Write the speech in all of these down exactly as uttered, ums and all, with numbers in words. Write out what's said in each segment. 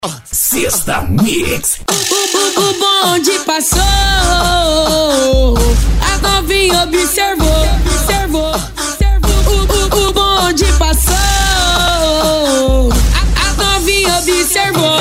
Sexta Mix. O, o, o bonde passou, a novinha observou, observou, observou. O, o, o bonde passou, a, a novinha observou.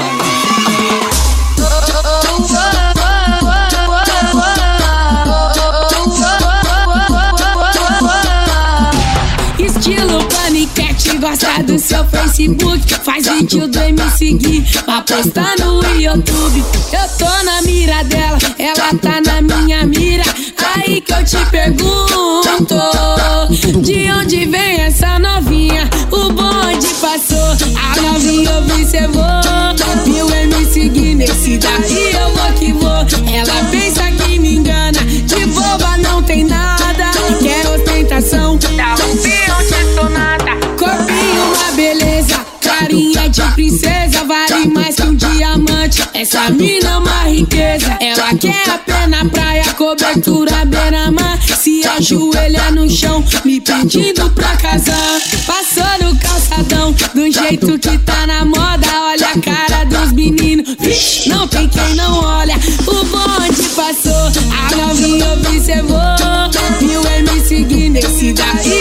Estilo paniquete, gosta do seu Facebook, faz vídeo do me seguir pra postar no YouTube. Eu tô na mira dela, ela tá na minha mira. Aí que eu te pergunto, de onde vem essa novinha? O bonde passou, a novinha observou, viu eu me seguir, nesse daí eu vou que vou. Ela pensa que me engana, de boba não tem nada, quer ostentação, dá um peão de sonata. Corpinho uma beleza, carinha de princesa, vale mais que um diamante. Essa mina é uma riqueza, ela quer a pé na praia, cobertura beira-mar, se ajoelha no chão, me pedindo pra casar. Passou no calçadão, do jeito que tá na moda, olha a cara dos meninos, vixe, não tem quem não olha. O bonde passou, a novinha observou, viu eu me seguir, nesse daí